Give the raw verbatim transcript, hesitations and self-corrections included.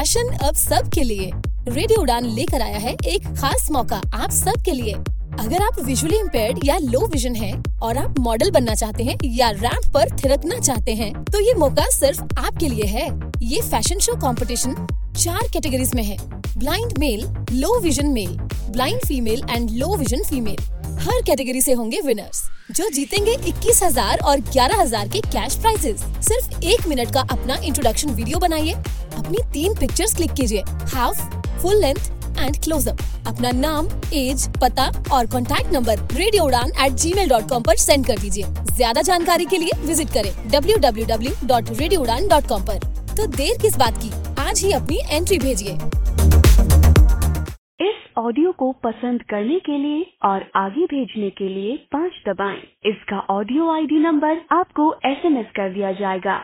Fashion अब सब के लिए रेडियो उड़ान लेकर आया है एक खास मौका आप सब के लिए। अगर आप विजुअली इम्पेयर्ड या लो विजन हैं और आप मॉडल बनना चाहते हैं या रैंप पर थिरकना चाहते हैं तो ये मौका सिर्फ आपके लिए है। ये फैशन शो कंपटीशन चार कैटेगरीज में है, blind male, low vision male, blind female and low vision female. हर कैटेगरी से होंगे विनर्स जो जीतेंगे इक्कीस हजार और ग्यारह हजार के कैश प्राइजेस। सिर्फ एक मिनट का अपना इंट्रोडक्शन वीडियो बनाइए, अपनी तीन पिक्चर्स क्लिक कीजिए, half, full length and closeup. अपना नाम, एज, पता और contact number radio Udaan at gmail dot com पर सेंड कर दीजिए। ज्यादा जानकारी के लिए विजिट करें W W W dot radio Udaan dot com पर। तो देर किस बात की, आज ही अपनी एंट्री भेजिए। इस ऑडियो को पसंद करने के लिए और आगे भेजने के लिए पाँच दबाएं। इसका ऑडियो आई डी नंबर आपको एस एम एस कर दिया जाएगा।